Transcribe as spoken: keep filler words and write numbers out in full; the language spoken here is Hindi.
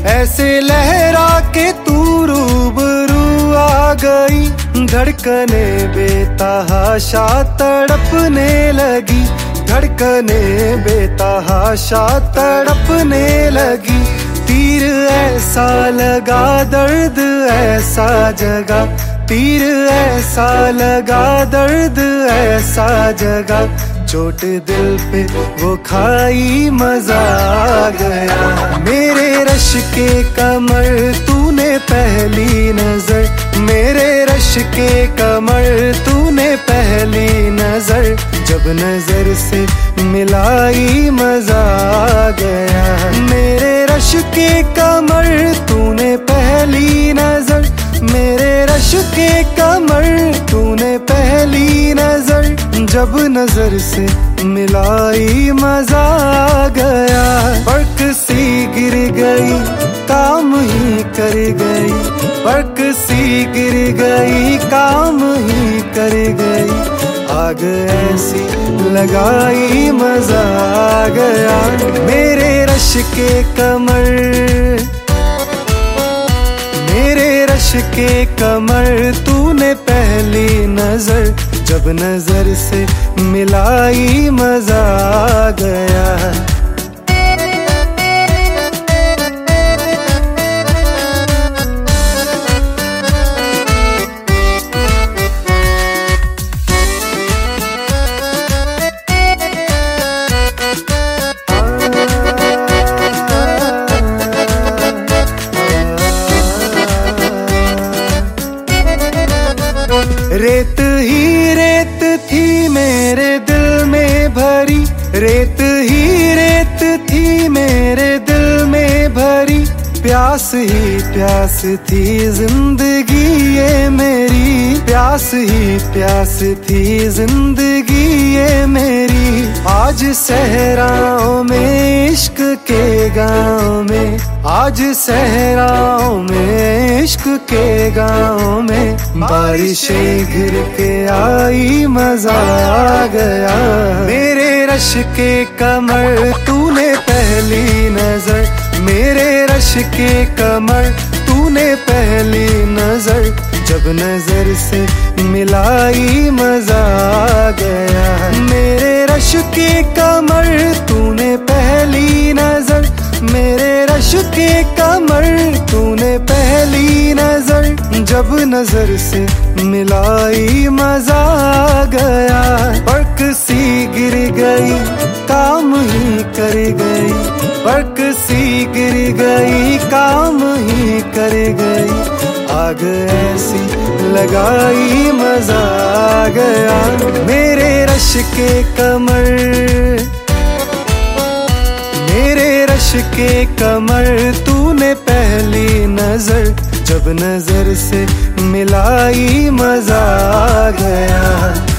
ऐसे लहरा के तू रूबरू आ गई, धड़कने बेतहाशा तड़पने लगी, धड़कने बेतहाशा तड़पने लगी। तीर ऐसा लगा दर्द ऐसा जगा, तीर ऐसा लगा दर्द ऐसा जगा, चोट दिल पे वो खाई मजा आ गया। मेरे रश के कमर तूने पहली नजर, मेरे रश के कमर तूने पहली नजर, जब नजर से मिलाई मजा आ गया। मेरे रश के कमर तूने पहली नजर, मेरे रश के कमर तूने पहली नजर, जब नजर से मिलाई मजा आ गया। पर्क सी गिर गई काम ही कर गई, पर्क सी गिर गई काम ही कर गई, आग ऐसी लगाई मजा आ गया। मेरे रश के कमर, मेरे रश के कमर तूने पहली नजर, जब नजर से मिलाई मजा आ गया। रेत ही रेत थी मेरे दिल में भरी, रेत ही रेत थी मेरे दिल में भरी, प्यास ही प्यास थी जिंदगी ये मेरी, प्यास ही प्यास थी जिंदगी ये मेरी। आज सहराओं में इश्क के गाँव में, आज सहराओं में इश्क के गाँव में, बारिशें गिर के आई मजा आ गया। मेरे रश के कमर तूने पहली नजर, मेरे रश के कमर तूने पहली नजर, जब नजर से मिलाई मजा आ गया। मेरे रश के कमर तूने पहली नजर, मेरे रश के कमर तूने पहली नजर, जब नजर से मिलाई मजा आ गया। पर्क सी गिर गई काम ही कर गई, पर्क सी गिर गई काम ही कर गई, आग ऐसी लगाई मजा आ गया। मेरे रश के कमर, मेरे रश के कमर तूने पहली नजर, जब नजर से मिलाई मजा आ गया।